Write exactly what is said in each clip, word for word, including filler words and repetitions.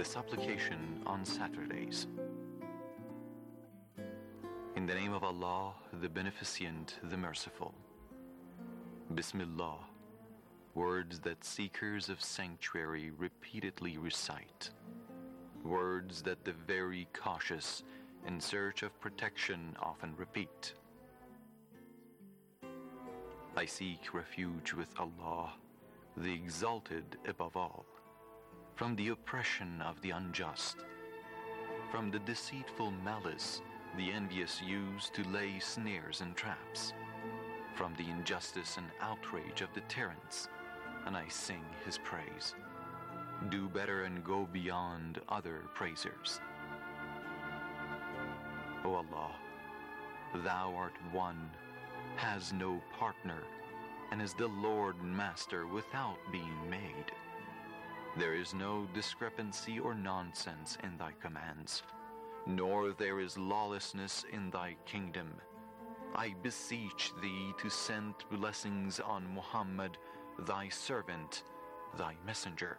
the supplication on Saturdays. In the name of Allah, the Beneficent, the Merciful. Bismillah, words that seekers of sanctuary repeatedly recite, words that the very cautious in search of protection often repeat. I seek refuge with Allah, the Exalted above all, from the oppression of the unjust, from the deceitful malice the envious use to lay snares and traps, from the injustice and outrage of the tyrants, and I sing his praise. Do better and go beyond other praisers. O Allah, Thou art one, has no partner, and is the Lord Master without being made. There is no discrepancy or nonsense in Thy commands, nor there is lawlessness in Thy kingdom. I beseech Thee to send blessings on Muhammad, Thy servant, Thy messenger.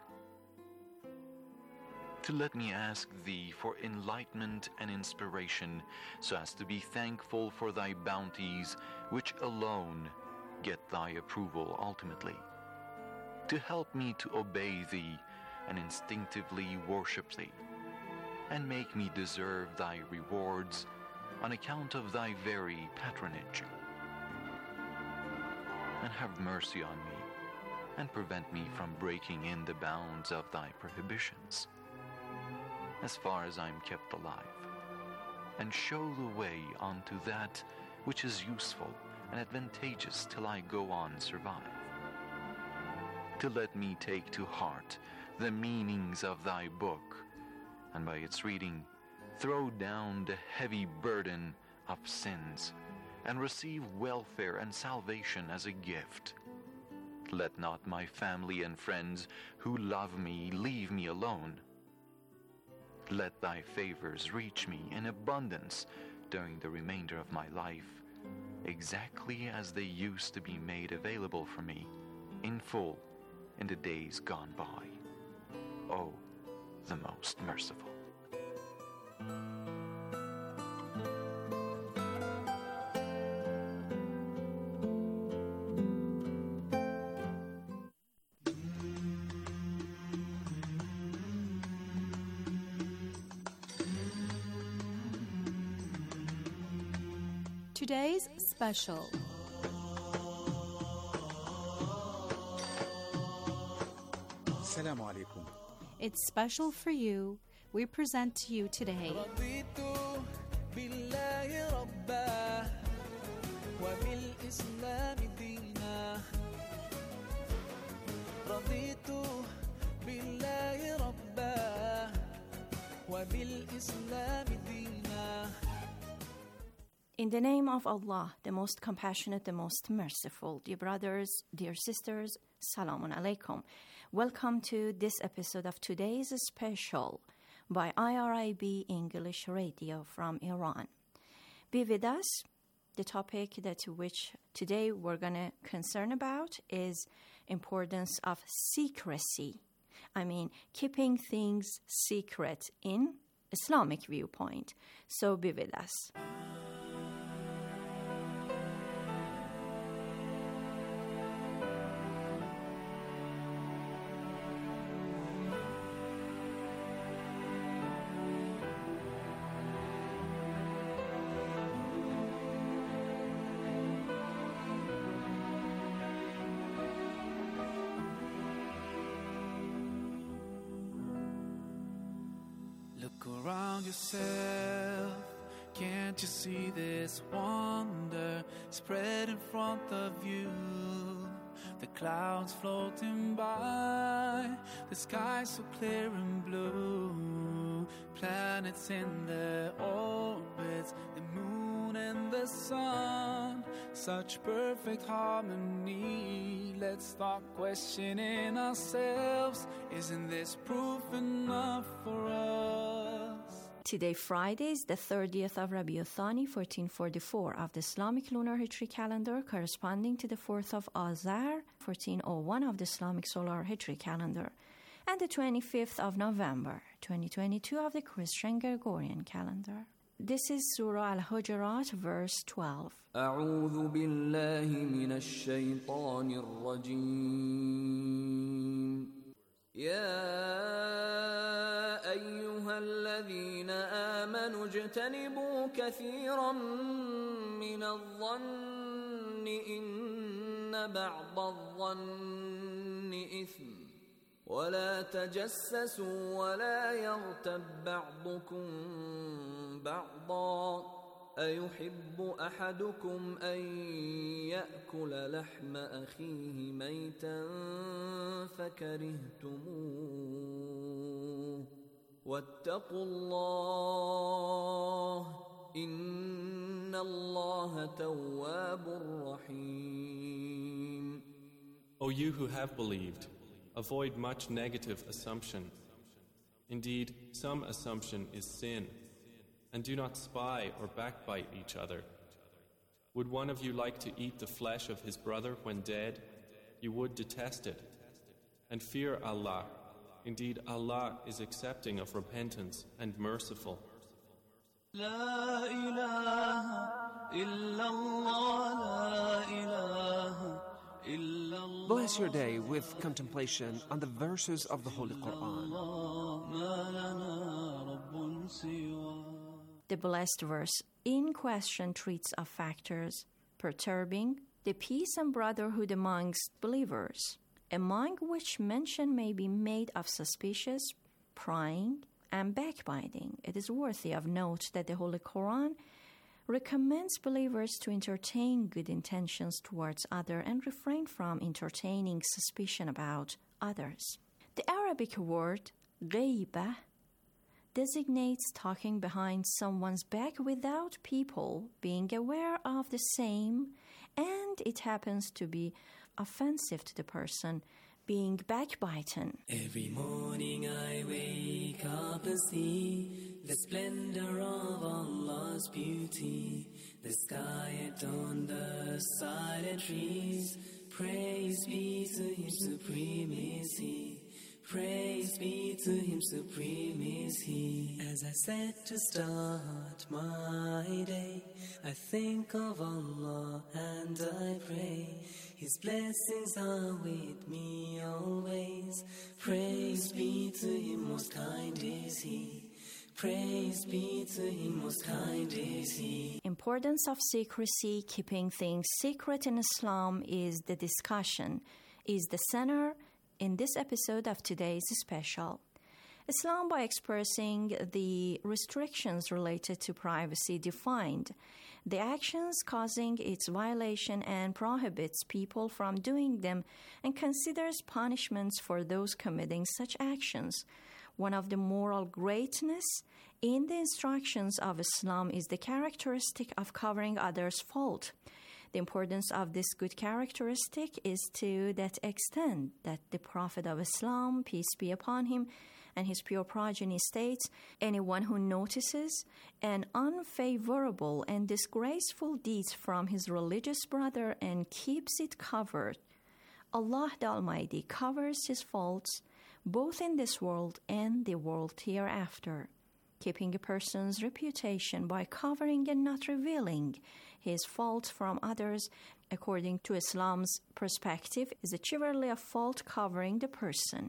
To let me ask Thee for enlightenment and inspiration, so as to be thankful for Thy bounties, which alone get Thy approval ultimately. To help me to obey Thee and instinctively worship Thee, and make me deserve Thy rewards on account of Thy very patronage. And have mercy on me, and prevent me from breaking in the bounds of Thy prohibitions, as far as I am kept alive, and show the way unto that which is useful and advantageous till I go on survive. To let me take to heart the meanings of Thy book, and by its reading throw down the heavy burden of sins, and receive welfare and salvation as a gift. Let not my family and friends who love me leave me alone. Let Thy favors reach me in abundance during the remainder of my life, exactly as they used to be made available for me in full in the days gone by. O the Most Merciful. Today's special. Assalamu alaikum. It's special for you. We present to you today In the name of Allah, the most compassionate, the most merciful. Dear brothers, dear sisters, Salamun alaikum. Welcome to this episode of today's special by I R I B English Radio from Iran. Be with us. The topic that which today we're going to concern about is importance of secrecy. I mean, keeping things secret in Islamic viewpoint. So be with us. Look around yourself, can't you see this wonder spread in front of you? The clouds floating by, the sky so clear and blue, planets in their orbits, the moon and the sun, such perfect harmony. Let's start questioning ourselves, isn't this proof enough for us? Today, Friday, is the thirtieth of Rabiul Thani, fourteen forty-four of the Islamic lunar Hijri calendar, corresponding to the fourth of Azar, fourteen oh one of the Islamic solar Hijri calendar. and the twenty-fifth of November, twenty twenty-two of the Christian Gregorian calendar. This is Surah Al-Hujurat, verse twelve. أعوذ بالله من الشيطان الرجيم يا أيها الذين آمنوا اجتنبوا كثيرا من الظن إن بعض الظن إثم ولا تجسسوا ولا يغتب بعضكم بعضا أيحب أحدكم أن يأكل لحم أخيه ميتا فكرهتموه واتقوا الله إن الله تواب رحيم. O you who have believed, avoid much negative assumption. Indeed, some assumption is sin. And do not spy or backbite each other. Would one of you like to eat the flesh of his brother when dead? You would detest it. And fear Allah. Indeed, Allah is accepting of repentance and merciful. La ilaha illallah, la ilaha illallah. Bless your day with contemplation on the verses of the Holy Quran. The blessed verse in question treats of factors perturbing the peace and brotherhood amongst believers, among which mention may be made of suspicious, prying, and backbiting. It is worthy of note that the Holy Quran recommends believers to entertain good intentions towards others and refrain from entertaining suspicion about others. The Arabic word ghaibah designates talking behind someone's back without people being aware of the same, and it happens to be offensive to the person being backbiten. Every morning I wake up and see the splendor of Allah's beauty, the sky at dawn, the silent trees. Praise be to Him supreme is He. Praise be to Him supreme is He. As I set to start my day, I think of Allah and I pray. His blessings are with me always. Praise be to Him, most kind is He. Praise be to Him, most kind is He. Importance of secrecy, keeping things secret in Islam is the discussion, is the center in this episode of today's special. Islam, by expressing the restrictions related to privacy, defined the actions causing its violation and prohibits people from doing them and considers punishments for those committing such actions. One of the moral greatness in the instructions of Islam is the characteristic of covering others' fault. The importance of this good characteristic is to that extent that the Prophet of Islam, peace be upon him, and his pure progeny states, anyone who notices an unfavorable and disgraceful deed from his religious brother and keeps it covered, Allah the Almighty covers his faults both in this world and the world hereafter. Keeping a person's reputation by covering and not revealing his faults from others, according to Islam's perspective, is a chivalry of fault covering the person.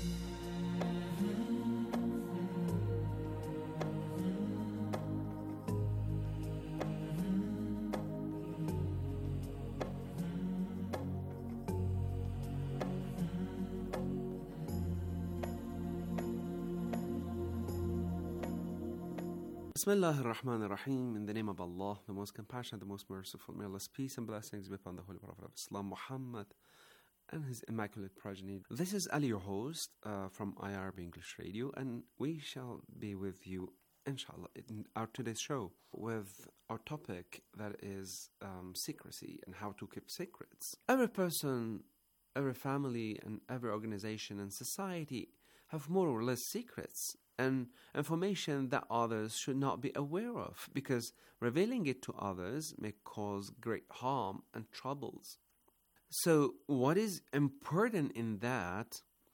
Bismillah ar-Rahman ar-Rahim. In the name of Allah, the most compassionate, the most merciful. May Allah's peace and blessings be upon the Holy Prophet of Islam, Muhammad, and his immaculate progeny. This is Ali, your host uh, from I R B English Radio, and we shall be with you, inshallah, in our today's show with our topic that is um, secrecy and how to keep secrets. Every person, every family, and every organization and society have more or less secrets and information that others should not be aware of, because revealing it to others may cause great harm and troubles. So what is important in that,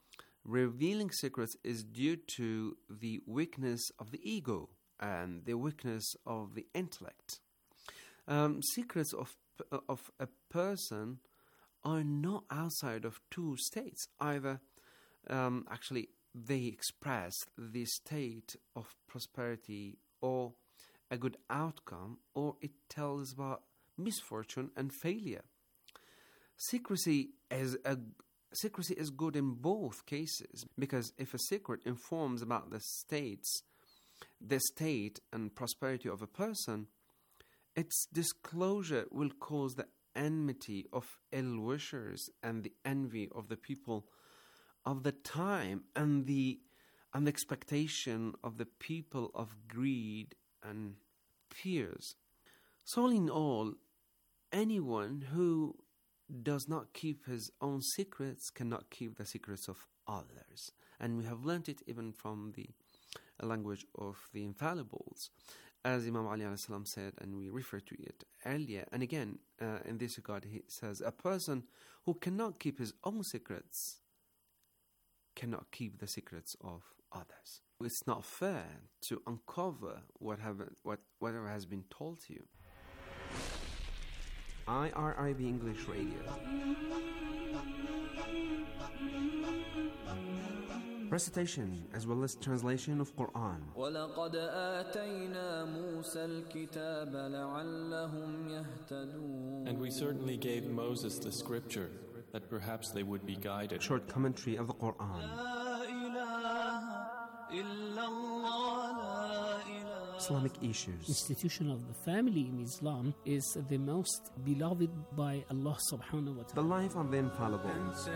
revealing secrets is due to the weakness of the ego and the weakness of the intellect. Um, secrets of of a person are not outside of two states. Either, um, actually, they express the state of prosperity or a good outcome, or it tells about misfortune and failure. Secrecy is a secrecy is good in both cases, because if a secret informs about the states, the state and prosperity of a person, its disclosure will cause the enmity of ill-wishers and the envy of the people of the time and the, and the expectation of the people of greed and fears. So all in all, anyone who does not keep his own secrets cannot keep the secrets of others. And we have learnt it even from the language of the infallibles, as Imam Ali alayhi salam said, and we referred to it earlier. And again, uh, in this regard, he says, a person who cannot keep his own secrets cannot keep the secrets of others. It's not fair to uncover what have, what whatever has been told to you. I R I B English Radio. Recitation as well as translation of Quran. وَلَقَدْ آتَيْنَا مُوسَى الْكِتَابَ لَعَلَّهُمْ يَهْتَدُونَ. And we certainly gave Moses the scripture, that perhaps they would be guided. Short commentary of the Quran. Islamic issues. Institution of the family in Islam is the most beloved by Allah subhanahu wa ta'ala. The life of the infallible.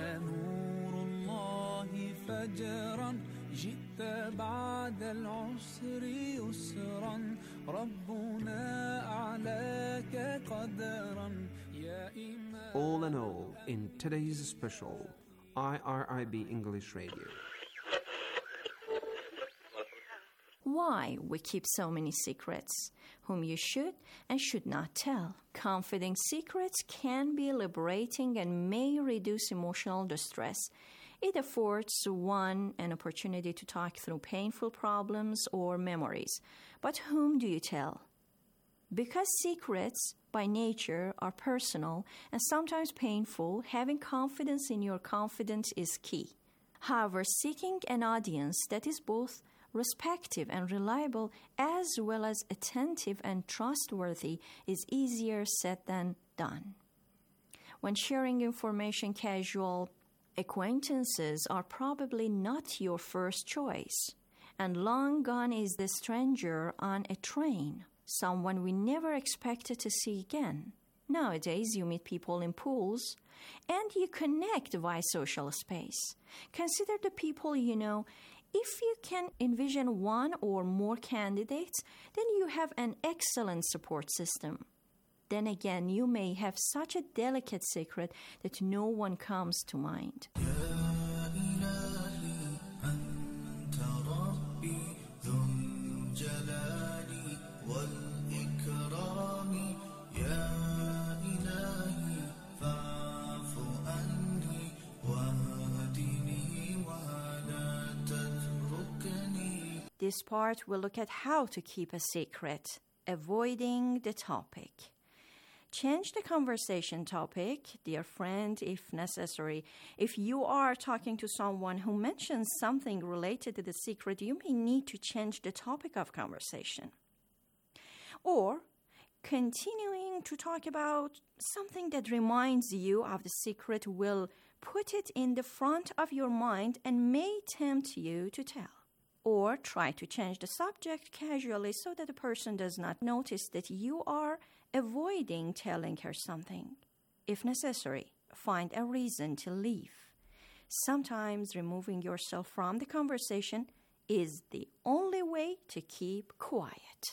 All in all, in today's special I R I B English Radio. Why we keep so many secrets, whom you should and should not tell. Confiding secrets can be liberating and may reduce emotional distress. It affords one an opportunity to talk through painful problems or memories. But whom do you tell? Because secrets, by nature, are personal and sometimes painful, having confidence in your confidence is key. However, seeking an audience that is both respective and reliable, as well as attentive and trustworthy, is easier said than done. When sharing information, casual acquaintances are probably not your first choice. And long gone is the stranger on a train, someone we never expected to see again. Nowadays, you meet people in pools, and you connect via social space. Consider the people you know. If you can envision one or more candidates, then you have an excellent support system. Then again, you may have such a delicate secret that no one comes to mind. This part will look at how to keep a secret, avoiding the topic. Change the conversation topic, dear friend, if necessary. If you are talking to someone who mentions something related to the secret, you may need to change the topic of conversation. Or, continuing to talk about something that reminds you of the secret will put it in the front of your mind and may tempt you to tell. Or try to change the subject casually so that the person does not notice that you are avoiding telling her something. If necessary, find a reason to leave. Sometimes removing yourself from the conversation is the only way to keep quiet.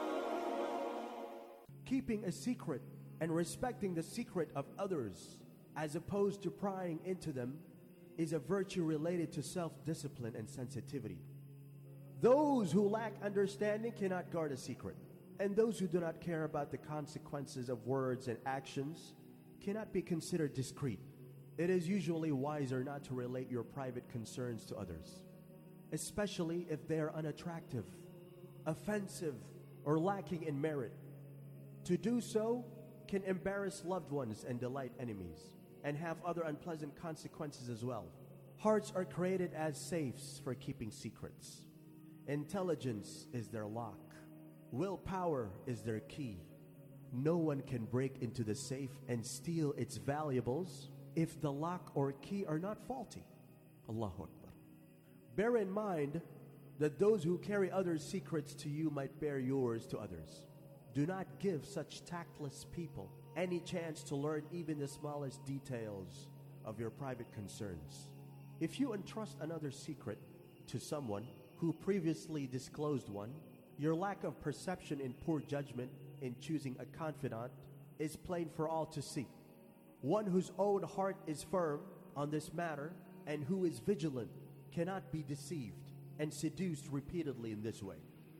Keeping a secret and respecting the secret of others as opposed to prying into them, is a virtue related to self-discipline and sensitivity. Those who lack understanding cannot guard a secret, and those who do not care about the consequences of words and actions cannot be considered discreet. It is usually wiser not to relate your private concerns to others, especially if they are unattractive, offensive, or lacking in merit. To do so can embarrass loved ones and delight enemies, and have other unpleasant consequences as well. Hearts are created as safes for keeping secrets. Intelligence is their lock. Willpower is their key. No one can break into the safe and steal its valuables if the lock or key are not faulty. Allahu Akbar. Bear in mind that those who carry others' secrets to you might bear yours to others. Do not give such tactless people any chance to learn even the smallest details of your private concerns. If you entrust another secret to someone who previously disclosed one, your lack of perception and poor judgment in choosing a confidant is plain for all to see. One whose own heart is firm on this matter and who is vigilant cannot be deceived and seduced repeatedly in this way.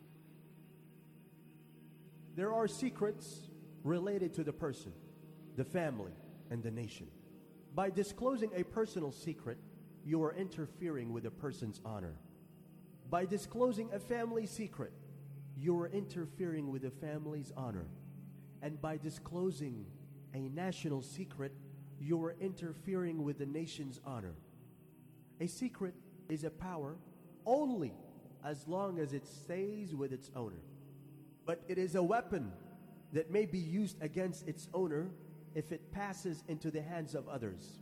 There are secrets related to the person, the family, and the nation. By disclosing a personal secret, you are interfering with a person's honor. By disclosing a family secret, you are interfering with a family's honor. And by disclosing a national secret, you are interfering with the nation's honor. A secret is a power only as long as it stays with its owner. But it is a weapon that may be used against its owner if it passes into the hands of others.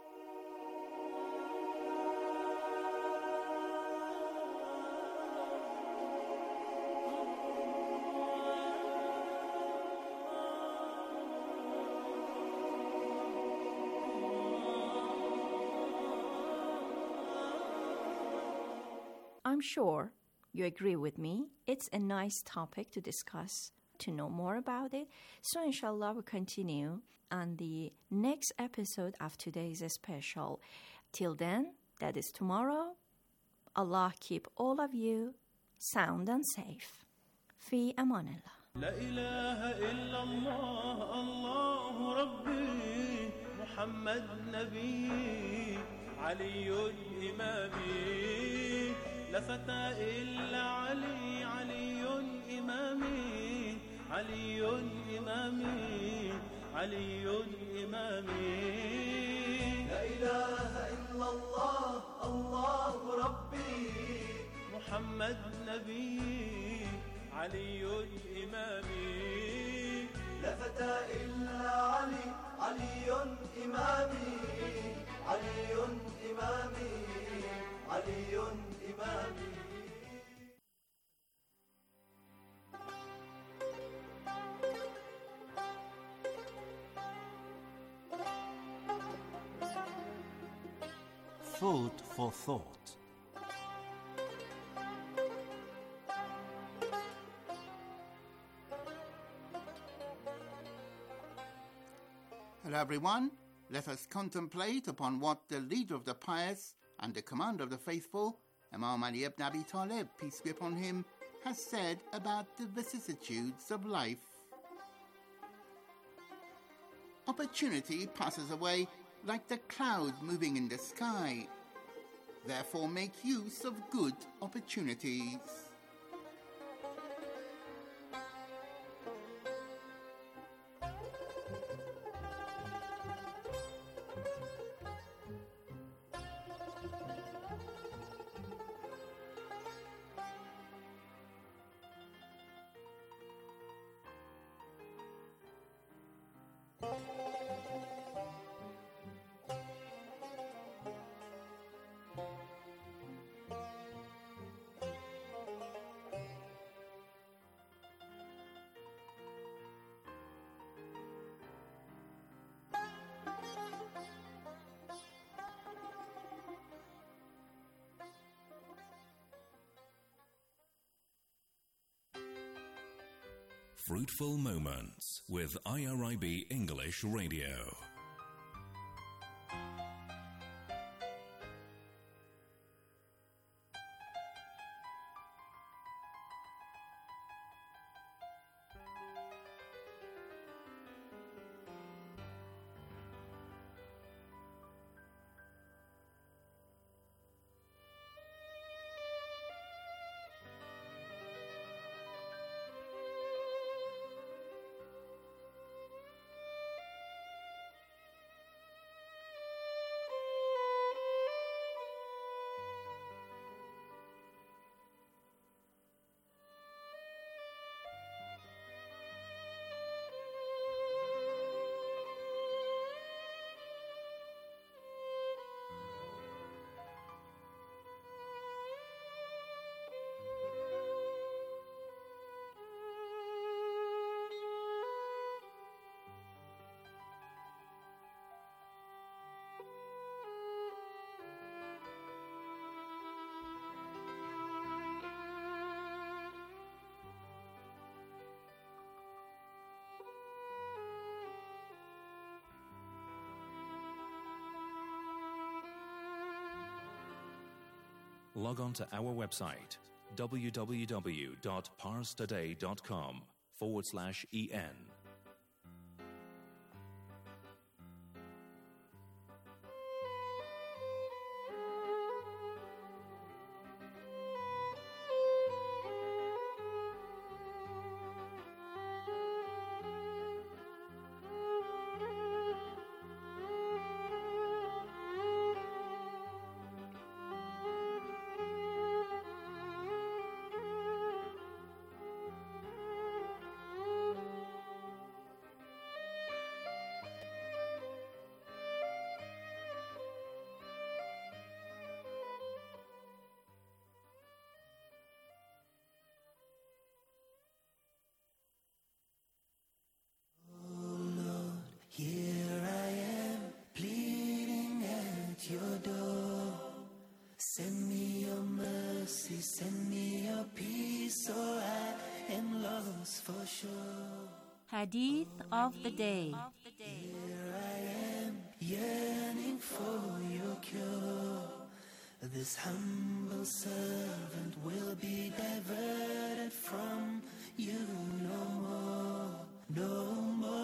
I'm sure you agree with me. It's a nice topic to discuss, to know more about it. So inshallah we'll continue on the next episode of today's special. Till then, that is tomorrow. Allah keep all of you sound and safe. Fi amanillah. لا إله إلا الله الله ربي محمد نبي علي إمامي لا فتى إلا علي علي إمامي علي إمامي علي إمامي لا إله إلا الله الله ربي محمد نبي علي إمامي لا فتى إلا علي علي إمامي علي إمامي علي إمامي Food for thought. Hello everyone, let us contemplate upon what the leader of the pious and the commander of the faithful, Imam Ali ibn Abi Talib, peace be upon him, has said about the vicissitudes of life. Opportunity passes away like the cloud moving in the sky. Therefore make use of good opportunities. Fruitful Moments with I R I B English Radio. log on to our website, www.parstoday.com forward slash en. Here I am, pleading at your door. Send me your mercy, send me your peace, or I am lost for sure. Hadith of the day. Here I am, yearning for your cure. This humble servant will be diverted from you no more, no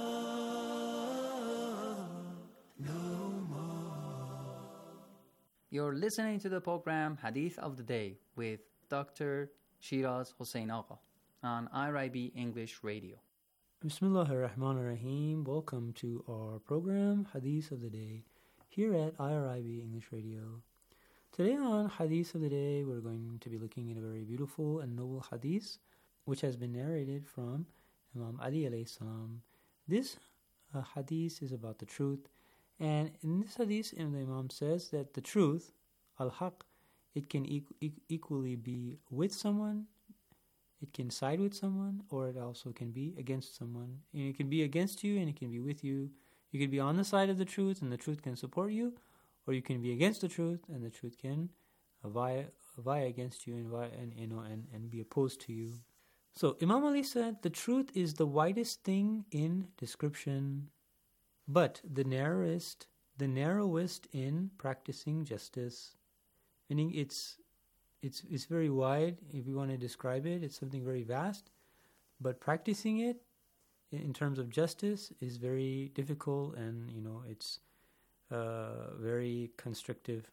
more, no more. You're listening to the program Hadith of the Day with Doctor Shiraz Hossein Agha on I R I B English Radio. Bismillahir Rahmanir Rahim. Welcome to our program Hadith of the Day here at I R I B English Radio. Today on Hadith of the Day, we're going to be looking at a very beautiful and noble hadith which has been narrated from Imam Ali alayhi salam. This uh, hadith is about the truth, and in this hadith, the Imam says that the truth, al-haq, it can e- e- equally be with someone, it can side with someone, or it also can be against someone. And it can be against you and it can be with you. You can be on the side of the truth and the truth can support you, or you can be against the truth and the truth can uh, vie, vie against you and, vie, and you know and, and be opposed to you. So Imam Ali said, the truth is the widest thing in description, but the narrowest, the narrowest in practicing justice. Meaning it's it's it's very wide. If you want to describe it, it's something very vast, but practicing it in terms of justice is very difficult, and you know it's uh, very constrictive.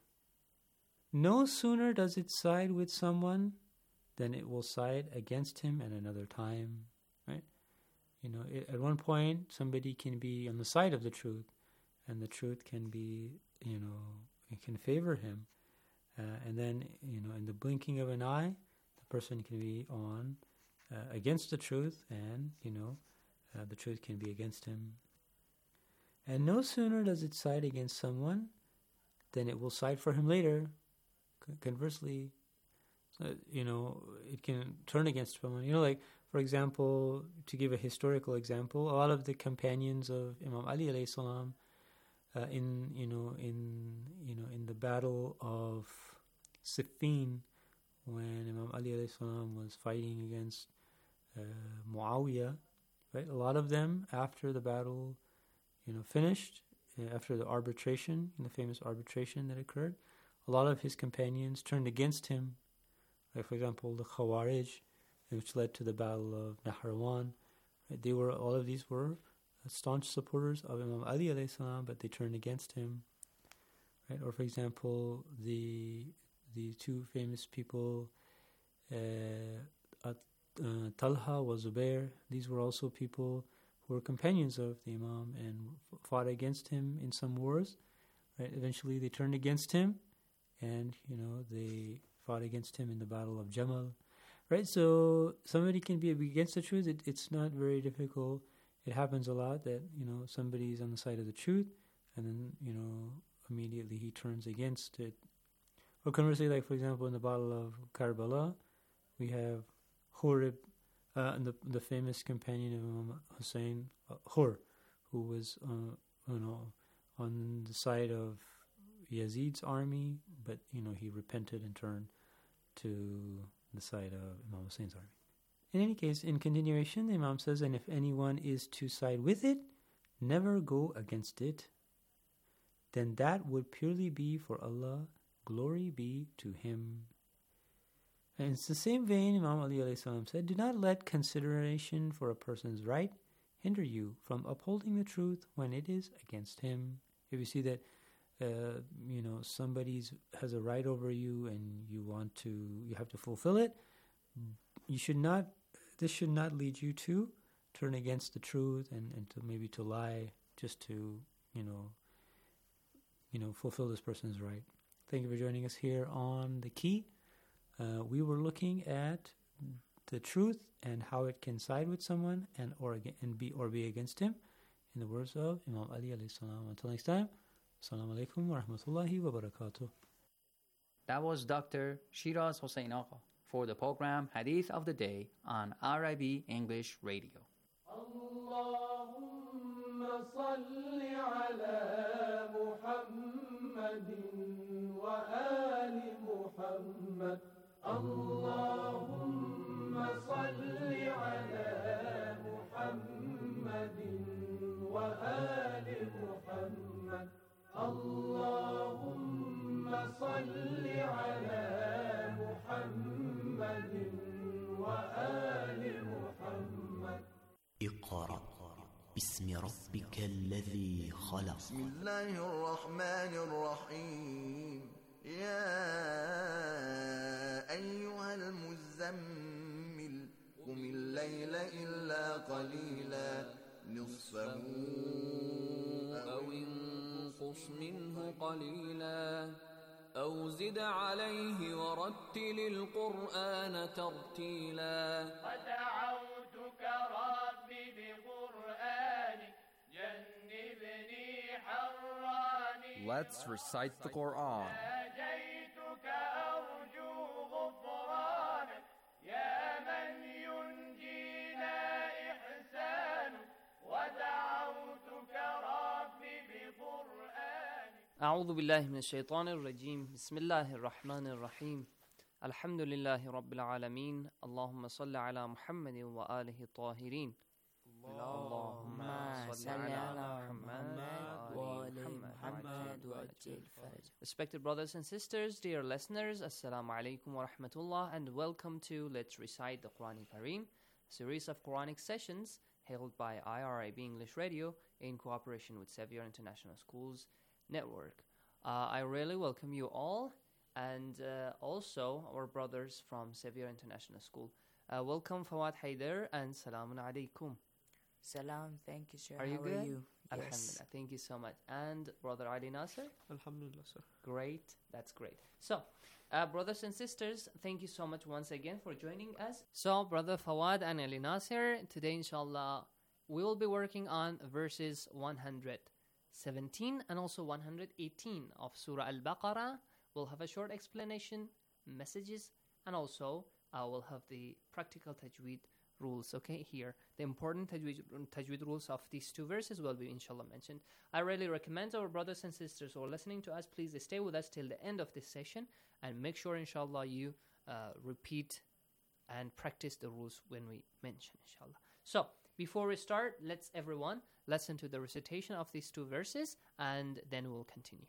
No sooner does it side with someone than it will side against him at another time, right? You know, it, at one point somebody can be on the side of the truth, and the truth can be, you know, it can favor him, uh, and then you know, in the blinking of an eye, the person can be on uh, against the truth, and you know, uh, the truth can be against him. And no sooner does it side against someone than it will side for him later. Conversely, so, you know, it can turn against someone. You know, like, for example, to give a historical example, a lot of the companions of Imam Ali alayhi salam, uh, in, you know, in, you know, in the battle of Siffin, when Imam Ali alayhi salam was fighting against uh, Muawiyah, right? A lot of them, after the battle, you know, finished, uh, after the arbitration, the famous arbitration that occurred, a lot of his companions turned against him. Like, for example, the Khawarij, which led to the Battle of Nahrawan. Right? They were, all of these were staunch supporters of Imam Ali alayhi salam, but they turned against him. Right? Or, for example, the the two famous people, uh, uh, Talha wa Zubair. These were also people who were companions of the Imam and fought against him in some wars. Right? Eventually, they turned against him, and you know they fought against him in the Battle of Jamal. Right? So somebody can be against the truth. It, it's not very difficult. It happens a lot that, you know, somebody's on the side of the truth, and then, you know, immediately he turns against it. Or conversely, like, for example, in the Battle of Karbala, we have Khurib, uh, and the the famous companion of Imam Hussein, uh, Khur, who was, uh, you know, on the side of Yazid's army, but, you know, he repented and turned to the side of Imam Hussein's army. In any case, in continuation, the Imam says, and if anyone is to side with it, never go against it, then that would purely be for Allah, glory be to Him. And it's the same vein, Imam Ali alayhi salam said, do not let consideration for a person's right hinder you from upholding the truth when it is against him. If you see that, uh, you know, somebody has a right over you and you want to, you have to fulfill it, you should not, this should not lead you to turn against the truth and, and to maybe to lie just to, you know, you know, fulfill this person's right. Thank you for joining us here on The Key. Uh, we were looking at the truth and how it can side with someone and or and be or be against him, in the words of Imam Ali alayhi salam. Until next time, assalamu alaikum wa rahmatullahi wa barakatuh. That was Doctor Shiraz Hossein Agha for the program Hadith of the Day on R I B English Radio. Allahumma salli ala Muhammadin wa ali Muhammad. Allahumma salli ala Muhammadin wa ali Muhammad. Allahumma salli ala Muhammadin wa ali Muhammad. اقرأ باسم ربك الذي خلق. بسم الله الرحمن الرحيم. يا أيها المزمل قم الليل إلا قليلا نصفه أو انقص منه قليلا أو زد عليه ورتل القرآن ترتيلا ودعوتك ربي بقرآنك جنبني حراني. Let's recite the Quran. ناجيتك أرجو غفرانك يا من ينجينا إحسانك ودعوتك ربي بقرآنك. أعوذ بالله من الشيطان الرجيم. بسم الله الرحمن الرحيم. الحمد لله رب العالمين. اللهم صل على محمد وآله الطاهرين. اللهم صل على محمد وآل محمد وأجل فرج. Respected brothers and sisters, dear listeners, Assalamu alaikum wa rahmatullah, and welcome to Let's Recite the Quran Kareem, a series of Quranic sessions held by I R I B English Radio in cooperation with Xavier International Schools Network. Uh, I really welcome you all, and uh, also our brothers from Xavier International School. Uh, welcome Fawad Haider and Salamun Alaikum. Salam, thank you, sir. Are you How good? are you? Alhamdulillah, Yes. thank you so much. And Brother Ali Nasser? Alhamdulillah, sir. Great, that's great. So, uh, brothers and sisters, thank you so much once again for joining us. So, Brother Fawad and Ali Nasser, today inshallah, we will be working on verses one hundred seventeen and also one hundred eighteen of Surah Al-Baqarah. We'll have a short explanation, messages, and also uh, we'll have the practical tajweed rules, okay, here. The important tajweed, tajweed rules of these two verses will be inshallah mentioned. I really recommend our brothers and sisters who are listening to us, please stay with us till the end of this session and make sure inshallah you uh, repeat and practice the rules when we mention inshallah. So, before we start, let's everyone listen to the recitation of these two verses and then we'll continue.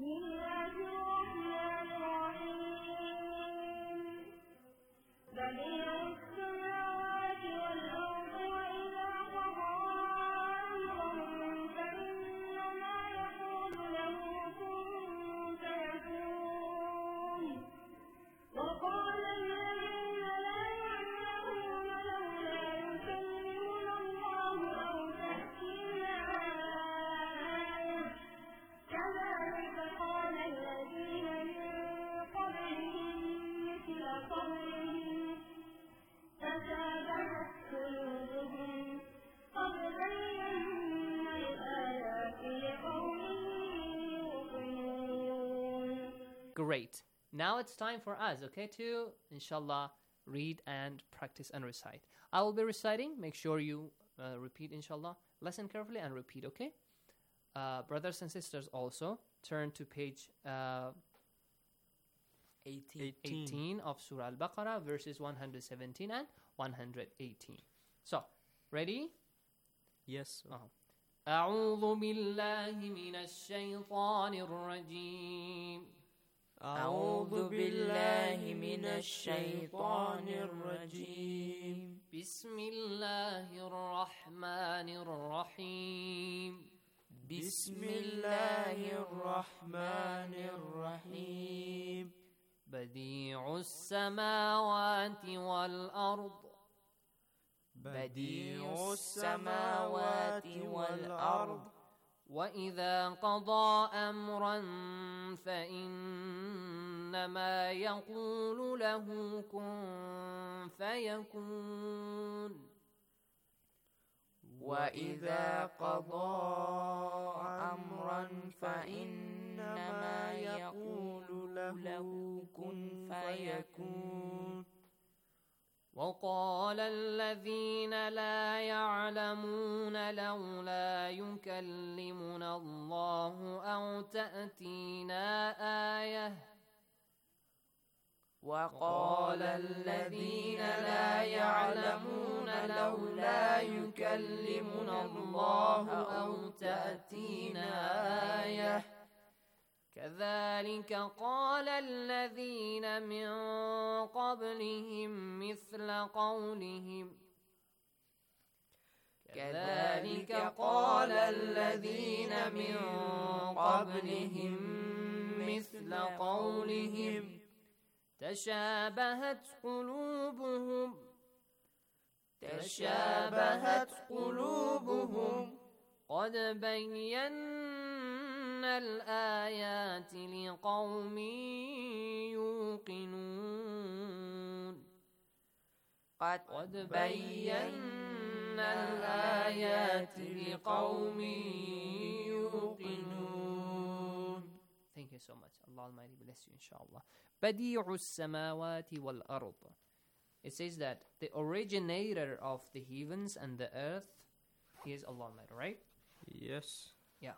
Great. Now it's time for us, okay, to, inshallah, read and practice and recite. I will be reciting. Make sure you uh, repeat, inshallah. Listen carefully and repeat, okay? Uh, brothers and sisters also, turn to page uh, eighteen. eighteen of Surah Al-Baqarah, verses one hundred seventeen and one hundred eighteen. So, ready? Yes, sir. Uh-huh. أعوذ بالله من الشيطان الرجيم أعوذ بالله من الشيطان الرجيم بسم الله الرحمن الرحيم بسم الله الرحمن الرحيم بديع السماوات والأرض بديع السماوات والأرض وإذا قضى أمرا فإنما يقول له كن فيكون وإذا قضى أمرا فإنما يقول له كن فيكون وقال الذين لا يعلمون لولا يكلمنا الله أو تأتينا آية وقال الذين لا يعلمون لولا يكلمنا الله أو تأتينا آية كذلك قال الذين من قبلهم مثل قولهم كذلك قال الذين من قبلهم مثل قولهم تشابهت قلوبهم تشابهت قلوبهم قد بينا الآيات لقوم يوقنون قد, قد بينا الآيات لقوم يوقنون. Thank you so much. Allah Almighty bless you, inshallah. بديع السماوات والأرض. It says that the originator of the heavens and the earth is Allah Almighty, right? Yes. Yeah.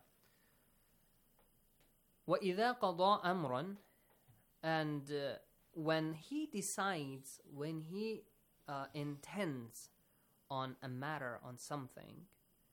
وَإِذَا قَضَى أَمْرًا, and uh, when he decides, when he uh, intends on a matter, on something,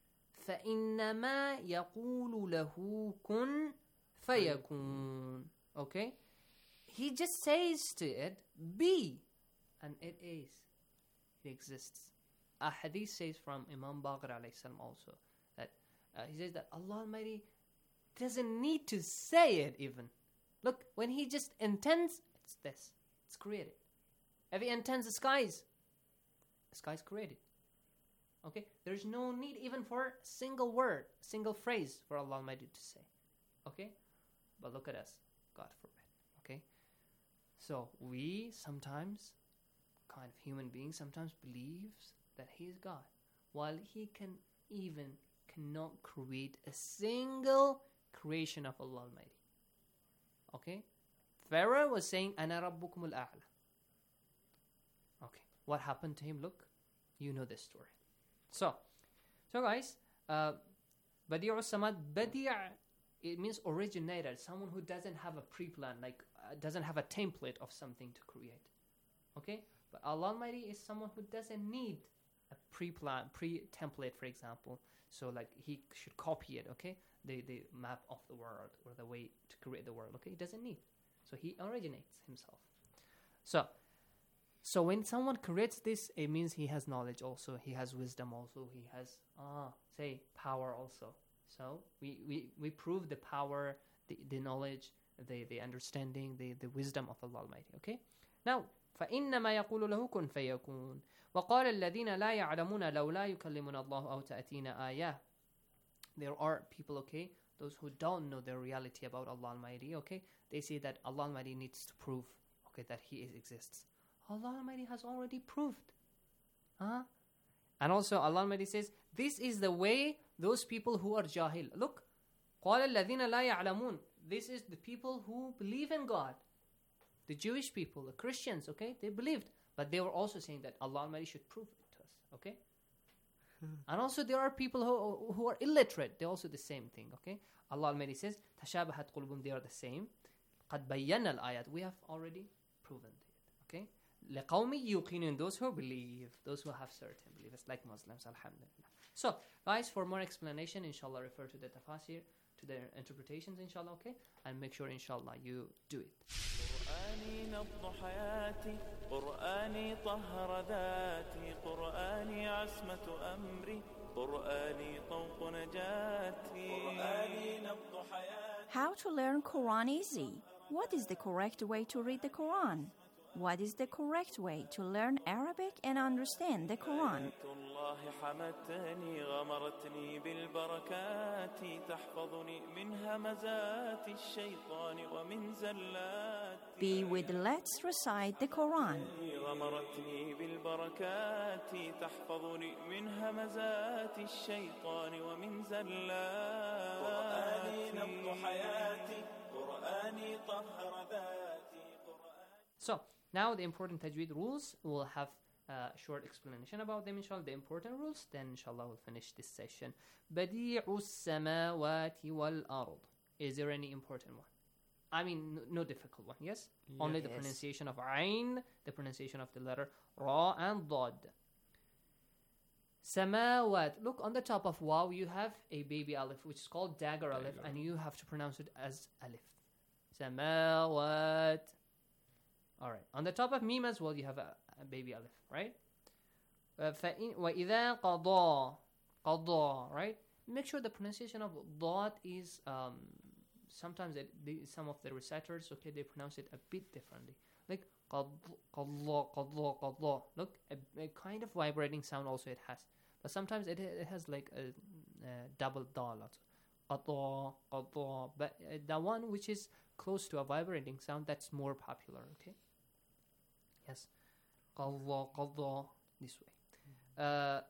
فَإِنَّمَا يَقُولُ لَهُ كُنْ فَيَكُونُ. Okay? He just says to it, be, and it is. It exists. A hadith says from Imam Baqir alayhi salam also, that uh, he says that Allah Almighty doesn't need to say it even. Look, when he just intends, it's this. It's created. If he intends the skies, the skies created. Okay? There's no need even for a single word, single phrase for Allah Almighty to say. Okay? But look at us. God forbid. Okay? So we sometimes, kind of human beings, sometimes believes that he is God, while he can even cannot create a single creation of Allah Almighty. Okay? Pharaoh was saying, Ana Rabbukum al-A'la. Okay. What happened to him? Look, you know this story. So, so guys, uh, Badi'u Samad, Badi' it means originator, someone who doesn't have a pre-plan, like uh, doesn't have a template of something to create. Okay? But Allah Almighty is someone who doesn't need a pre-plan, pre-template, for example. So like he should copy it, okay? The the map of the world or the way to create the world, okay? He doesn't need. So he originates himself. So, so when someone creates this, it means he has knowledge also. He has wisdom also. He has, ah, say, power also. So we, we, we prove the power, the, the knowledge, the, the understanding, the, the wisdom of Allah Almighty, okay? Now, فإنما يقول له كن فيكون وقال الذين لا يعلمون لولا يكلمنا الله أو تأتينا آية. There are people, okay, those who don't know the reality about Allah Almighty, okay, they say that Allah Almighty needs to prove, okay, that He is, exists. Allah Almighty has already proved. Huh? And also Allah Almighty says, this is the way those people who are jahil. Look, قال الذين لا يعلمون. This is the people who believe in God. The Jewish people, the Christians, okay, they believed. But they were also saying that Allah Almighty should prove it to us, okay? And also there are people who who are illiterate. They're also the same thing, okay? Allah Almighty says, تَشَابَهَتْ قُلُوبُهُمْ. They are the same. قَدْ بَيَّنَّا الْآيَاتِ. We have already proven it, okay? لِقَوْمِ يُقِنُونَ. Those who believe, those who have certain belief. It's like Muslims, alhamdulillah. So, guys, for more explanation, inshallah, refer to the tafsir. to their interpretations, inshallah, okay? And make sure, inshallah, you do it. قرآني نبض حياتي قرآني طهر ذاتي قرآني عصمة أمري قرآني طوق نجاتي قرآني نبض حياتي. How to learn Quran easy? What is the correct way to read the Quran? What is the correct way to learn Arabic and understand the Quran? الله حمتني غمرتني بالبركات تحفظني من همزات الشيطان ومن زلات. Be with Let's Recite the Quran. غمرتني بالبركات تحفظني من همزات الشيطان ومن زلات. قرآني نبض حياتي قرآني طهر ذاتي. So, now the important tajweed rules. We'll have a short explanation about them, inshallah, the important rules. Then, inshallah, we'll finish this session. بديع السماوات والأرض. Is there any important one? I mean, no, no difficult one, yes? Yes. Only the pronunciation of Ain, the pronunciation of the letter Ra and Dad. Samawat. Look, on the top of Waw, you have a baby alif, which is called dagger alif, and you have to pronounce it as alif. Samawat. All right. On the top of Mim as well, you have a, a baby alif, right? Uh, فإن وإذا قضى قضى, right? Make sure the pronunciation of Dad is um, sometimes it, the, some of the reciters, okay, they pronounce it a bit differently. Like قضى قضى قضى قضى. Look, a, a kind of vibrating sound also it has, but sometimes it it has like a, a double dal. قضى قضى. But uh, the one which is close to a vibrating sound, that's more popular, okay? Yes. قضى قضى, this way. Uh,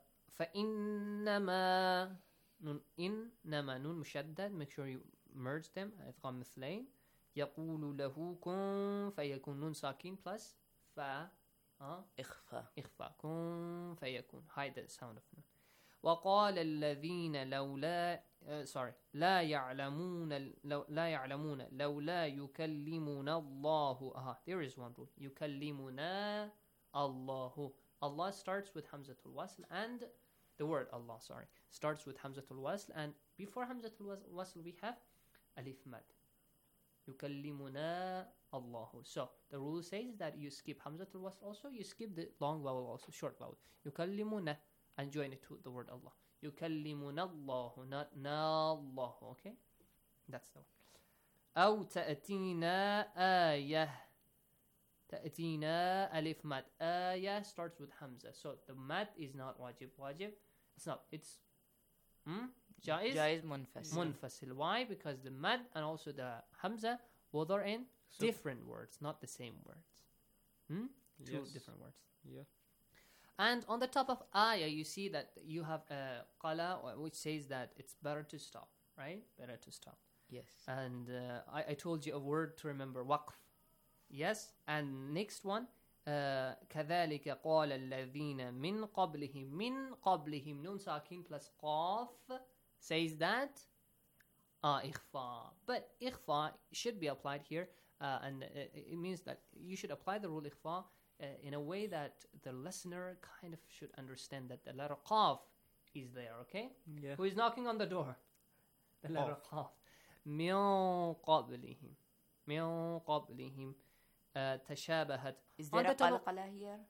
فإنما نون إنما نون مشدد, make sure you merge them, إدغام مثلين. يقول له كن فيكون, نون ساكن plus ف uh, إخفاء إخفاء كن فيكون, hide the sound of nun. وقال الذين لولا uh, sorry لا يعلمون لو لا يعلمون لولا يكلمنا الله. aha, there is one rule. يكلمنا الله. Allah starts with Hamzatul Wasl, and the word Allah, sorry, starts with Hamzatul Wasl, and before Hamzatul Wasl we have Alif Mad. يكلمنا الله. So the rule says that you skip Hamzatul Wasl also, you skip the long vowel also, short vowel. يكلمنا, and join it to the word Allah. يكلمنا الله, not na Allah, okay? That's the one. أو تأتينا آية. تأتينا ألف مad. آية starts with Hamza. So the mad is not wajib. Wajib, it's not. It's hmm? Jaiz. Jaiz munfasil. Munfasil. Why? Because the mad and also the Hamza both are in so different words, not the same words. Hmm? Two yes. different words. Yeah. And on the top of ayah, you see that you have a qala, which says that it's better to stop, right? Better to stop. Yes. And uh, I, I told you a word to remember, waqf. Yes. And next one, uh, كذلك قال الذين من قبلهم من قبلهم, نون ساكن plus qaf, says that ah, ikhfa. But ikhfa should be applied here, uh, and uh, it means that you should apply the rule ikhfa Uh, in a way that the listener kind of should understand that the letter qaf is there, okay? Yeah. Who is knocking on the door? The letter qaf. من قبلهم من قبلهم uh, تشابهت. Is there a qalqala here?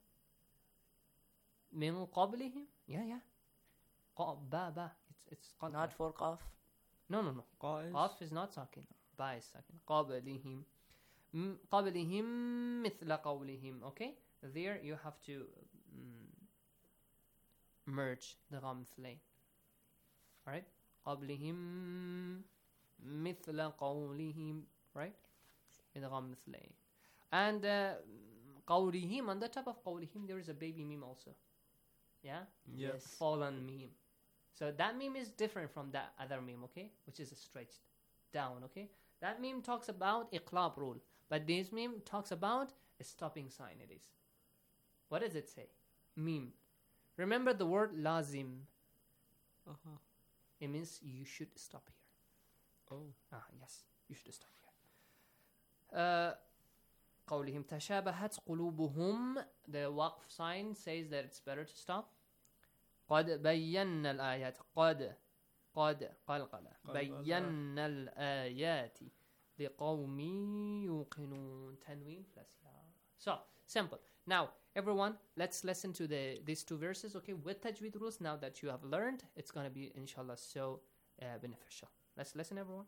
من قبلهم? Yeah, yeah. قا ba ba. It's it's qalqala. Not for qaf? No, no, no. Qaf is, qaf is not sakin. Ba is sakin. قبلهم. قبلهم مثل قولهم. Okay, there you have to um, merge the gha مثلين. Alright, قبلهم مثل قولهم, right, in the gha مثلين. And uh, قولهم, on the top of قولهم there is a baby meme also. Yeah? Yes. Fallen meme. So that meme is different from that other meme, okay, which is stretched down, okay. That meme talks about iqlab rule, but this meme talks about a stopping sign. It is. What does it say? Meme. Remember the word lazim. Uh-huh. It means you should stop here. Oh. Ah, yes, you should stop here. Uh, قولهم تشابهت قلوبهم. The waqf sign says that it's better to stop. قد بينا الآيات. قد قد قلقلة بينا الآيات لقوم يوقنون تنوين plus ya. So simple. Now everyone, let's listen to the these two verses, okay, with tajweed rules. Now that you have learned, it's going to be inshallah so uh, beneficial. Let's listen, everyone.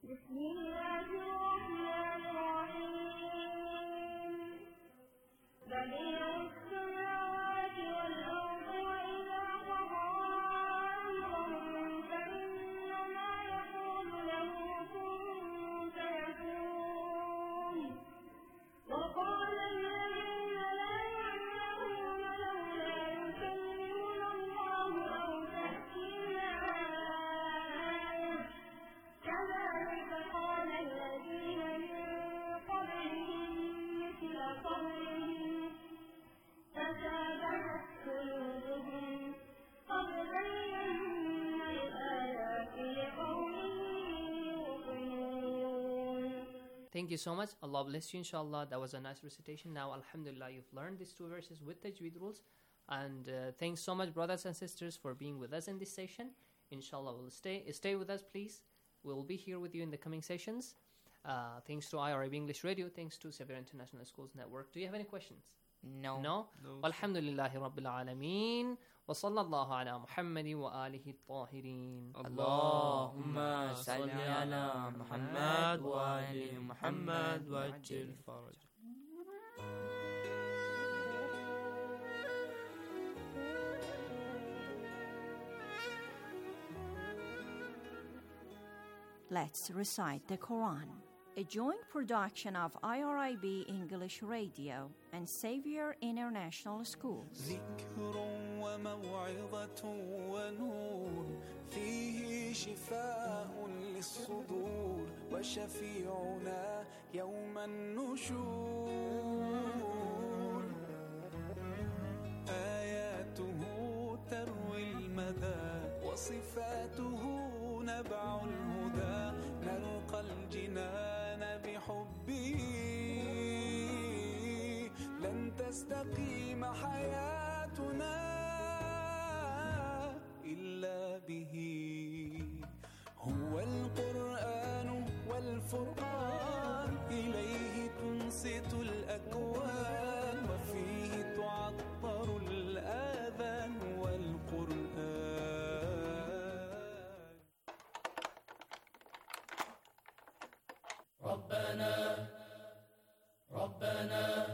Thank you so much. Allah bless you, inshallah. That was a nice recitation. Now, alhamdulillah, you've learned these two verses with tajweed rules. And uh, thanks so much, brothers and sisters, for being with us in this session. Inshallah, we'll stay stay with us, please. We'll be here with you in the coming sessions. Uh, thanks to I R I B English Radio. Thanks to Sevier International Schools Network. Do you have any questions? No. No? No. Alhamdulillahi Rabbil Alameen. Wa sallallahu ala Muhammadi wa alihi tahirin. Allahumma salli ala Muhammad wa ali Muhammad wa ajil faraj. Let's recite the Quran. A joint production of I R I B English Radio and Xavier International Schools. ذكر وموعظة ونور فيه شفاء للصدور وشفيعنا يوم النشور آياته تروي المدى وصفاته نبع الهدى نلقى الجنان بحبه لن تستقيم حياتنا إلا به هو القرآن والفرقان إليه تنصت الأكوان وفيه تعطر الآذان والقرآن. ربنا ربنا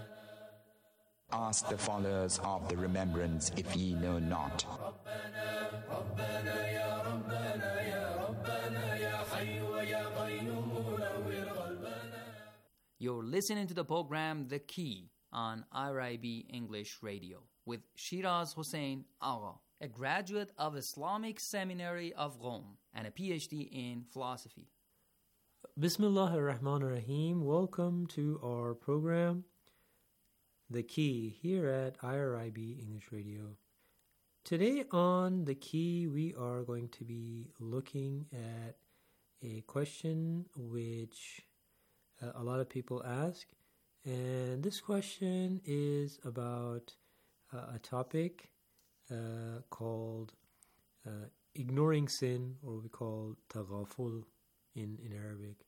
Ask the followers of the remembrance if ye know not. ربنا ربنا يا ربنا يا ربنا يا حي ويا قيوم نور قلبنا. You're listening to the program The Key on I R I B English Radio with Shiraz Hussain Agha, a graduate of Islamic Seminary of Rome and a P H D in philosophy. Bismillah ar-Rahman ar-Rahim. Welcome to our program, The Key, here at I R I B English Radio. Today on The Key, we are going to be looking at a question which uh, a lot of people ask. And this question is about uh, a topic uh, called uh, ignoring sin, or we call taghaful in, in Arabic.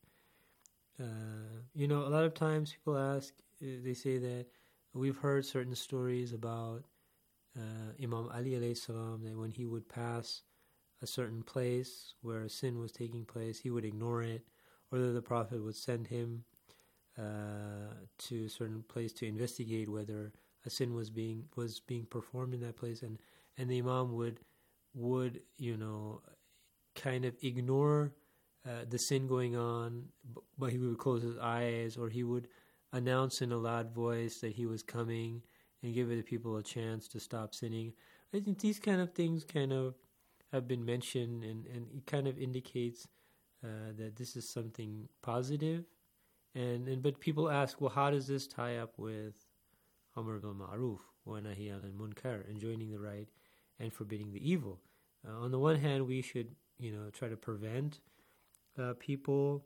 Uh, you know, a lot of times people ask, uh, they say that we've heard certain stories about uh, Imam Ali alayhi salam, that when he would pass a certain place where a sin was taking place, he would ignore it, or that the Prophet would send him uh, to a certain place to investigate whether a sin was being was being performed in that place, and, and the Imam would would you know kind of ignore uh, the sin going on, but he would close his eyes, or he would announce in a loud voice that he was coming and give the people a chance to stop sinning. I think these kind of things kind of have been mentioned, and, and it kind of indicates uh, that this is something positive. And, and but people ask, well, how does this tie up with Amr bil Ma'ruf wa Nahy anil Munkar, enjoining the right and forbidding the evil? Uh, on the one hand, we should, you know, try to prevent uh, people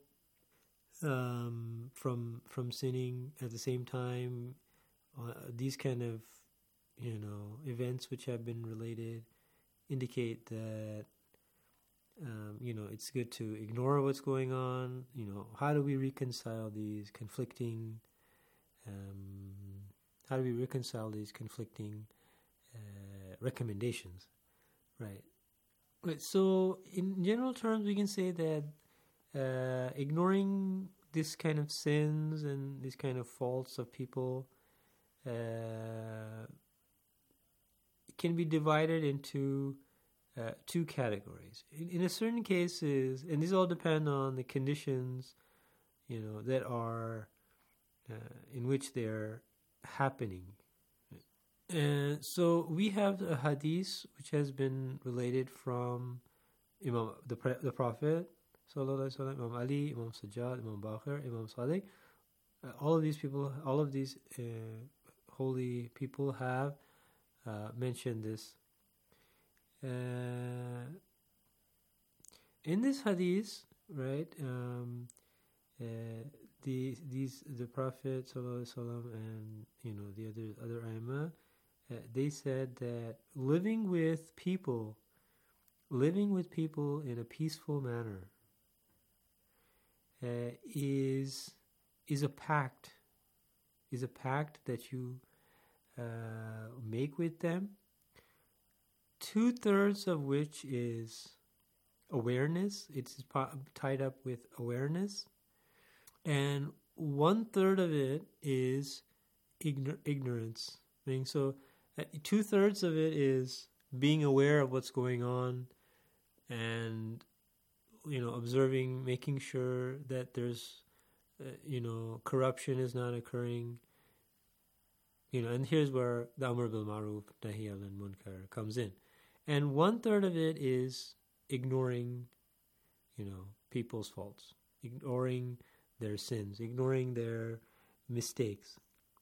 um, from from sinning. At the same time, uh, these kind of, you know, events which have been related indicate that Um, you know, it's good to ignore what's going on. You know, how do we reconcile these conflicting? Um, how do we reconcile these conflicting uh, recommendations? Right. Right. So, in general terms, we can say that uh, ignoring this kind of sins and these kind of faults of people uh, can be divided into uh, two categories. In, in a certain cases, and these all depend on the conditions, you know, that are uh, in which they're happening. And so we have a hadith which has been related from Imam the the Prophet Sallallahu Alaihi Wasallam, Imam Ali, Imam Sajjad, Imam Baqir, Imam Sadiq. Uh, all of these people, all of these uh, holy people have uh, mentioned this. Uh, in this hadith, right? Um, uh, the these the Prophet Sallallahu Alaihi Wasallam and you know the other other Aimah. Uh, they said that living with people, living with people in a peaceful manner, uh, is is a pact, is a pact that you uh, make with them. Two thirds of which is awareness; it's tied up with awareness, and one third of it is ignor- ignorance. Meaning, so. Uh, two-thirds of it is being aware of what's going on and, you know, observing, making sure that there's, uh, you know, corruption is not occurring. You know, and here's where the Amr bil Ma'ruf, Nahi anil Munkar comes in. And one-third of it is ignoring, you know, people's faults, ignoring their sins, ignoring their mistakes.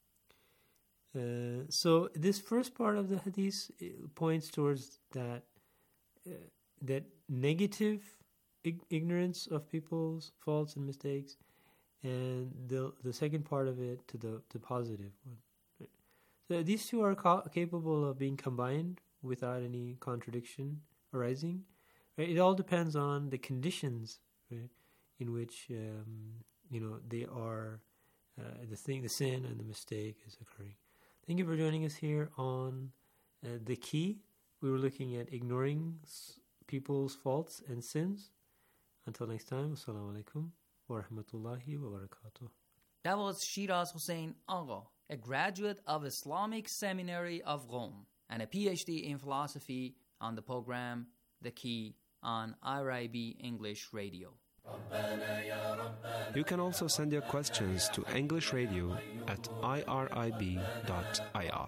Uh, so this first part of the hadith points towards that uh, that negative ig- ignorance of people's faults and mistakes, and the the second part of it to the, the positive one. Right? So these two are ca- capable of being combined without any contradiction arising. Right? It all depends on the conditions, right, in which um, you know they are uh, the thing, the sin and the mistake is occurring. Thank you for joining us here on uh, The Key. We were looking at ignoring s- people's faults and sins. Until next time, Assalamu alaikum wa rahmatullahi wa barakatuh. That was Shiraz Hussain Agha, a graduate of Islamic Seminary of Rome and a P H D in philosophy on the program The Key on I R I B English Radio. You can also send your questions to English Radio at I R I B dot I R.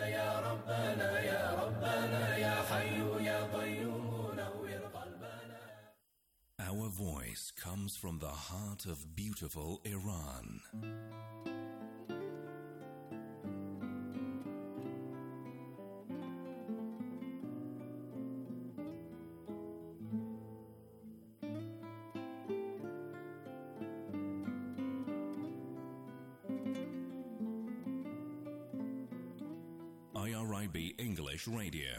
Our voice comes from the heart of beautiful Iran. I R I B English Radio.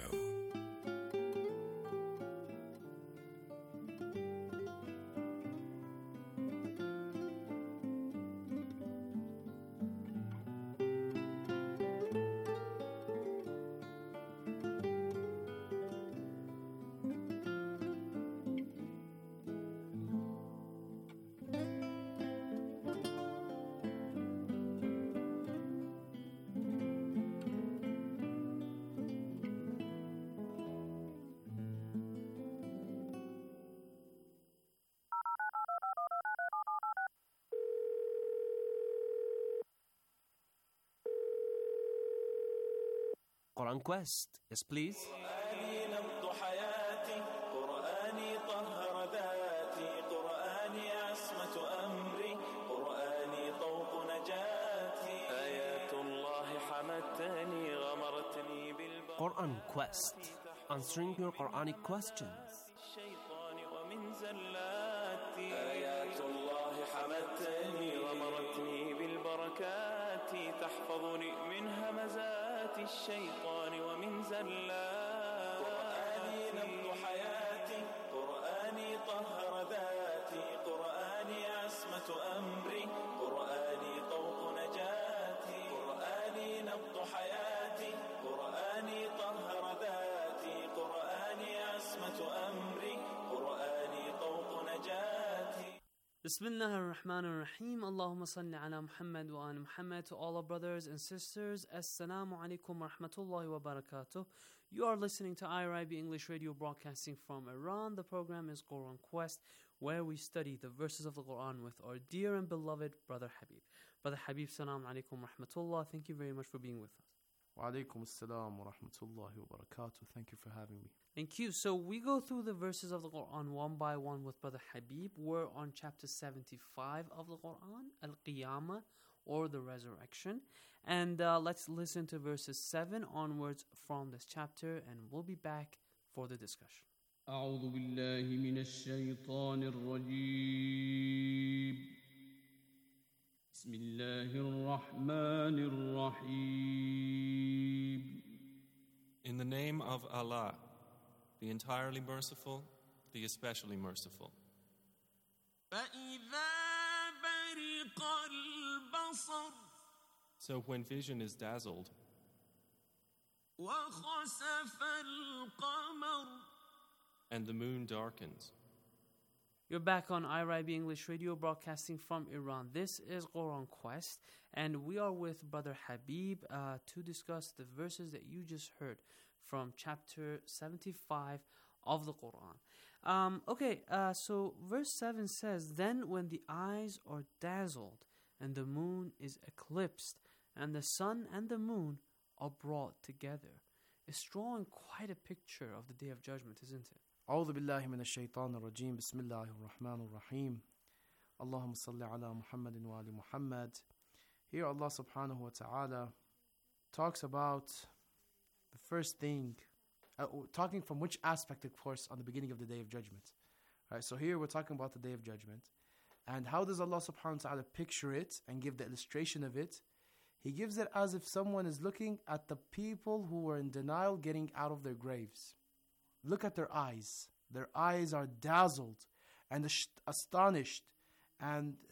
Quran Quest, yes please. قرآني نبض حياتي قرآني طهر ذاتي قرآني عصمة أمري قرآني طوق نجاتي آيات الله حمتني غمرتني بالبركات Quran Quest, answering your Quranic questions. الشيطان ومن زلاتي آيات الله حمتني غمرتني بالبركات تحفظني من همزات الشيطان ومن زلات قرآني نبض حياتي قرآني عصمة أمري قرآني طوق نجاتي قرآني نبض حياتي قرآني طهر ذاتي قرآني عصمة أمري قرآني طوق نجاتي. Bismillah ar-Rahman ar-Rahim. Allahumma salli ala Muhammad wa ala Muhammad. To all our brothers and sisters, Assalamu alaikum wa rahmatullahi wa barakatuh. You are listening to I R I B English Radio, broadcasting from Iran. The program is Quran Quest, where we study the verses of the Quran with our dear and beloved Brother Habib. Brother Habib, Assalamu alaikum wa rahmatullah. Thank you very much for being with us. Wa alaikum assalam wa rahmatullahi wa barakatuh. Thank you for having me. Thank you. So we go through the verses of the Quran one by one with Brother Habib. We're on chapter seventy-five of the Quran, Al-Qiyamah, or the resurrection. And uh, let's listen to verses seven onwards from this chapter, and we'll be back for the discussion. أعوذ بالله من الشيطان الرجيم بسم الله الرحمن الرحيم. In the name of Allah, the entirely merciful, the especially merciful. فإذا برق البصر So when vision is dazzled, وخسف القمر and the moon darkens. You're back on I R I B English Radio, broadcasting from Iran. This is Quran Quest, and we are with Brother Habib uh, to discuss the verses that you just heard from chapter seventy-five of the Quran. Um, okay, uh, so verse seven says, Then when the eyes are dazzled, and the moon is eclipsed, and the sun and the moon are brought together. It's drawing quite a picture of the Day of Judgment, isn't it? أعوذ بالله من الشيطان الرجيم بسم الله الرحمن الرحيم اللهم صل على محمد وآل محمد. Here Allah subhanahu wa ta'ala talks about the first thing, uh, talking from which aspect, of course, on the beginning of the Day of Judgment. Right, so here we're talking about the Day of Judgment. And how does Allah subhanahu wa ta'ala picture it and give the illustration of it? He gives it as if someone is looking at the people who were in denial getting out of their graves. Look at their eyes. Their eyes are dazzled and astonished. And uh,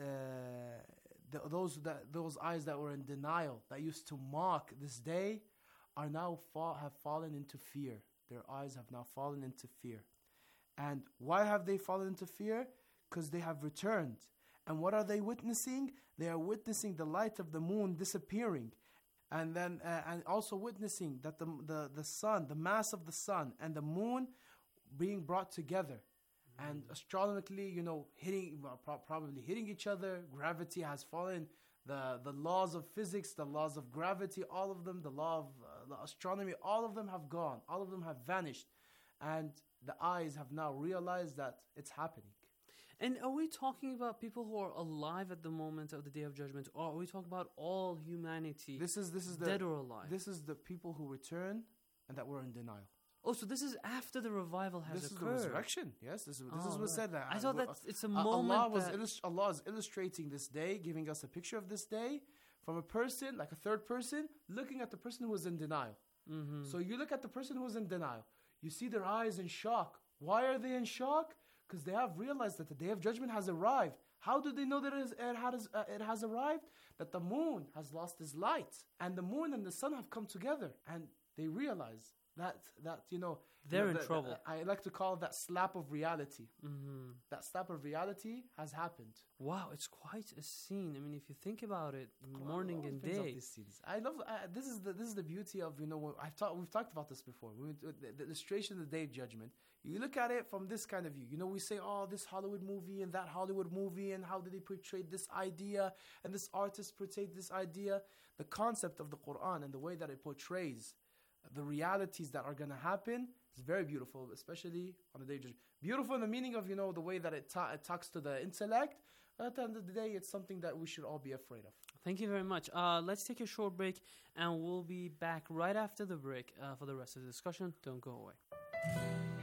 the, those that those eyes that were in denial, that used to mock this day, are now fall, have fallen into fear. Their eyes have now fallen into fear. And why have they fallen into fear? Because they have returned. And what are they witnessing? They are witnessing the light of the moon disappearing. And then, uh, and also witnessing that the, the the sun, the mass of the sun and the moon being brought together, mm. and astronomically, you know, hitting, pro- probably hitting each other. Gravity has fallen. The the laws of physics, the laws of gravity, all of them, the law of uh, the astronomy, all of them have gone. All of them have vanished, and the eyes have now realized that it's happening. And are we talking about people who are alive at the moment of the Day of Judgment, or are we talking about all humanity, this is this is the, dead or alive? This is the people who return and that were in denial. Oh, so this is after the revival has this occurred. This is the resurrection. Yes, this is this oh, is what right. said that. I thought that it's a uh, moment Allah was that illust- Allah is illustrating this day, giving us a picture of this day from a person, like a third person, looking at the person who was in denial. Mm-hmm. So you look at the person who was in denial. You see their eyes in shock. Why are they in shock? Because they have realized that the Day of Judgment has arrived. How do they know that it, is, it, has, uh, it has arrived? That the moon has lost its light. And the moon and the sun have come together. And they realize that, that you know... They're the, in the, trouble. The, I like to call it that slap of reality. Mm-hmm. That slap of reality has happened. Wow, it's quite a scene. I mean, if you think about it, morning and day. These scenes. I love. Uh, this is the this is the beauty of, you know, I've talked we've talked about this before. We, the, the illustration of the Day of Judgment. You look at it from this kind of view. You know, we say, oh, this Hollywood movie and that Hollywood movie, and how did they portray this idea, and this artist portrayed this idea. The concept of the Quran and the way that it portrays the realities that are going to happen is very beautiful, especially on the Day of Judgment. Beautiful in the meaning of, you know, the way that it, ta- it talks to the intellect. At the end of the day, it's something that we should all be afraid of. Thank you very much. Uh, let's take a short break, and we'll be back right after the break uh, for the rest of the discussion. Don't go away.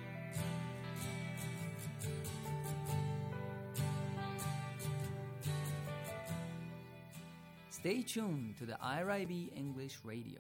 Stay tuned to the I R I B English Radio.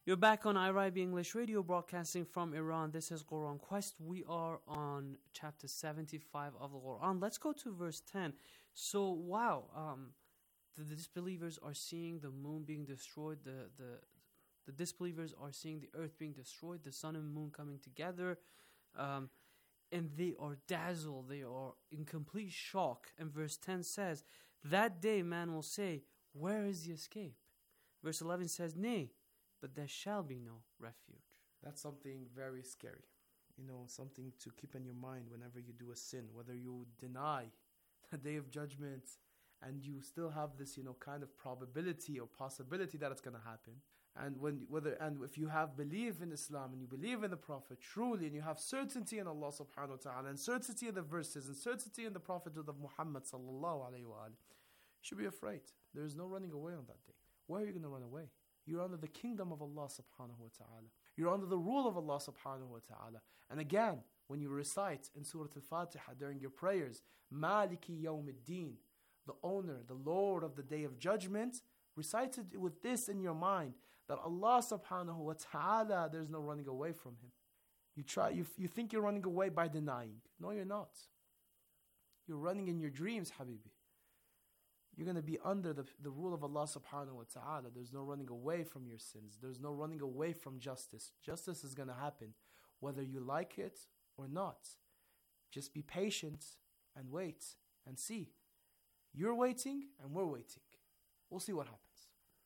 You're back on I R I B English Radio, broadcasting from Iran. This is Quran Quest. We are on chapter seventy-five of the Quran. Let's go to verse ten. So, wow, um, the, the disbelievers are seeing the moon being destroyed. The, the, the disbelievers are seeing the earth being destroyed, the sun and moon coming together. Um, and they are dazzled. They are in complete shock. And verse ten says, that day man will say, where is the escape? Verse eleven says, nay, but there shall be no refuge. That's something very scary. You know, something to keep in your mind whenever you do a sin, whether you deny the day of judgment and you still have this, you know, kind of probability or possibility that it's going to happen. And when whether and if you have belief in Islam and you believe in the Prophet truly, and you have certainty in Allah subhanahu wa ta'ala, and certainty in the verses, and certainty in the Prophethood of Muhammad sallallahu alayhi wa alayhi, you should be afraid. There is no running away on that day. Where are you going to run away? You're under the kingdom of Allah subhanahu wa ta'ala. You're under the rule of Allah subhanahu wa ta'ala. And again, when you recite in Surah Al-Fatiha during your prayers, Maliki Yawmiddin, the owner, the Lord of the Day of Judgment, recite it with this in your mind, that Allah subhanahu wa ta'ala, there's no running away from Him. You try, you, you think you're running away by denying. No, you're not. You're running in your dreams, Habibi. You're going to be under the, the rule of Allah subhanahu wa ta'ala. There's no running away from your sins. There's no running away from justice. Justice is going to happen, whether you like it or not. Just be patient and wait and see. You're waiting and we're waiting. We'll see what happens.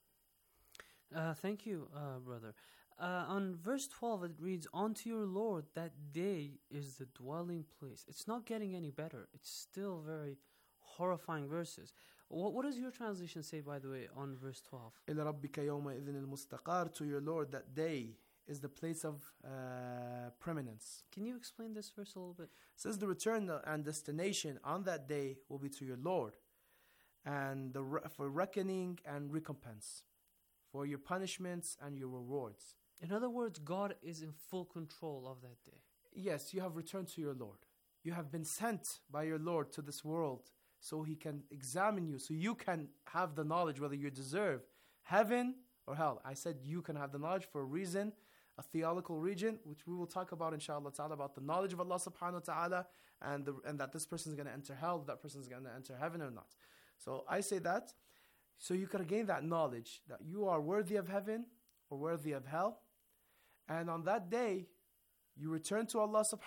Uh, thank you, uh, brother. Uh, on verse twelve, it reads, unto your Lord that day is the dwelling place. It's not getting any better. It's still very horrifying verses. What, what does your translation say, by the way, on verse twelve? إِلَى رَبِّكَ يَوْمَئِذٍ الْمُسْتَقَارُ, to your Lord that day is the place of uh, preeminence. Can you explain this verse a little bit? It says the return and destination on that day will be to your Lord, and the re- for reckoning and recompense, for your punishments and your rewards. In other words, God is in full control of that day. Yes, you have returned to your Lord. You have been sent by your Lord to this world so He can examine you, so you can have the knowledge whether you deserve heaven or hell. I said you can have the knowledge for a reason, a theological region, which we will talk about inshallah ta'ala, about the knowledge of Allah subhanahu wa ta'ala, and, the, and that this person is going to enter hell, that person is going to enter heaven or not. So I say that so you can gain that knowledge that you are worthy of heaven or worthy of hell. And on that day, you return to Allah subhanahu